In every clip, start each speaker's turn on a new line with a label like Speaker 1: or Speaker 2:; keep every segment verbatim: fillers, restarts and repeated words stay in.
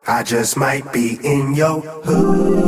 Speaker 1: I just might be in your hood.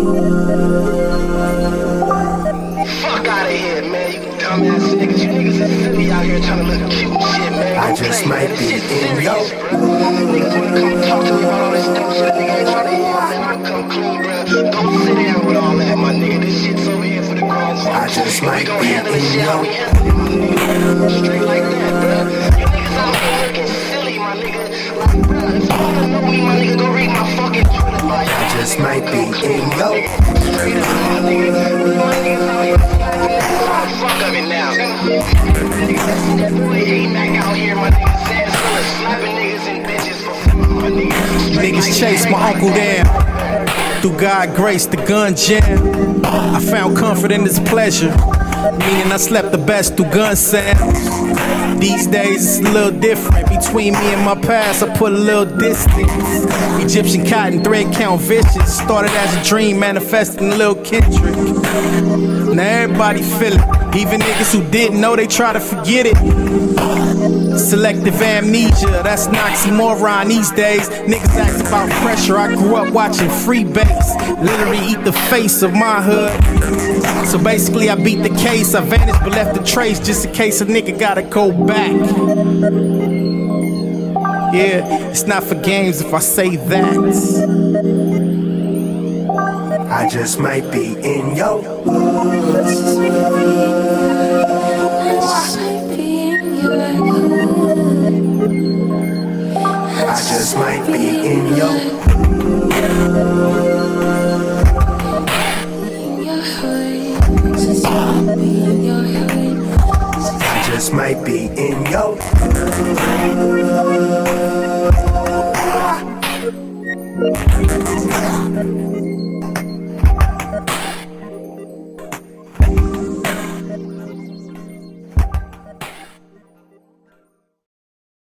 Speaker 2: Fuck out of here, man. You dumbass niggas. You niggas is silly out here trying to look cute and shit, man.
Speaker 1: I
Speaker 2: Don't
Speaker 1: just
Speaker 2: play,
Speaker 1: might
Speaker 2: man.
Speaker 1: be
Speaker 2: This shit's
Speaker 1: in your
Speaker 2: serious, bro. Niggas wanna come talk to me about all this dumb shit. Nigga ain't trying to hear, man. I come clean, bro. Don't sit down with all that, my nigga. This shit's over here for the grown folks.
Speaker 1: I just might
Speaker 2: we gon'
Speaker 1: be
Speaker 2: handle this
Speaker 1: in
Speaker 2: shit how
Speaker 1: your
Speaker 2: we handle it, my nigga. Straight like that, bro. You niggas out here looking silly, my nigga. Like, bro, if you wanna know me, my nigga, go read my fucking Twitter bio.
Speaker 1: I just might be in your
Speaker 2: Straight up, my nigga. My niggas out here fuck of it now. That boy A-Mac out here, my nigga, saying slapping niggas and bitches for fuck, my nigga.
Speaker 3: Niggas chase my uncle down. Through God grace, the gun jam. I found comfort in this pleasure, meaning I slept the best through gun sounds. These days it's a little different. Between me and my past, I put a little distance. Egyptian cotton thread count vicious. Started as a dream, manifesting a little Kendrick. Now everybody feel it. Even niggas who didn't know, they try to forget it. Selective amnesia, that's an oxymoron these days. Niggas ask about pressure. I grew up watching Freebase, literally eat the face of my hood. So basically I beat the case. I vanished but left a trace just in case a nigga gotta go back. Yeah, it's not for games if I say that.
Speaker 1: I just might be in your I just might be in your I just might be in your I